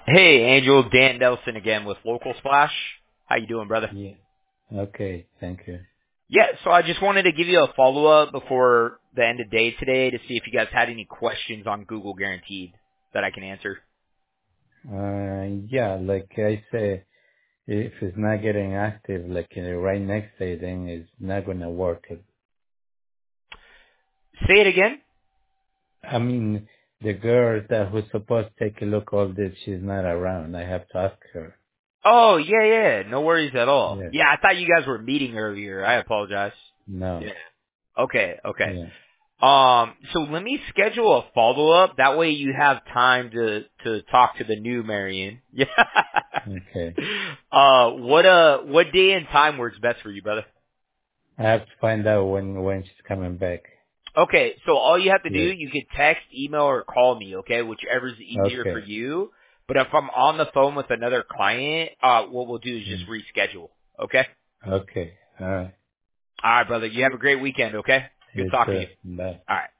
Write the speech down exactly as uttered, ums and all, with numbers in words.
Hey, Angel, Dan Nelson again with Local Splash. How you doing, brother? Yeah. Okay. Thank you. Yeah, so I just wanted to give you a follow-up before the end of day today to see if you guys had any questions on Google Guaranteed that I can answer. Uh, yeah, like I say, if it's not getting active, like uh, right next day, then it's not gonna work. Say it again? I mean, the girl that was supposed to take a look all this, she's not around. I have to ask her. Oh, yeah, yeah, no worries at all. Yes. Yeah, I thought you guys were meeting earlier. I apologize. No. Yeah. Okay, okay. Yeah. Um, so let me schedule a follow-up. That way you have time to, to talk to the new Marion. Yeah. Okay. uh, what, uh, what day and time works best for you, brother? I have to find out when when she's coming back. Okay, so all you have to do, Yes. you can text, email, or call me, okay? Whichever's easier for Okay. you. But if I'm on the phone with another client, uh, what we'll do is just Mm. reschedule, okay? Okay. All right. All right, brother. You have a great weekend, okay? Good You talking to too. you. Bye. All right.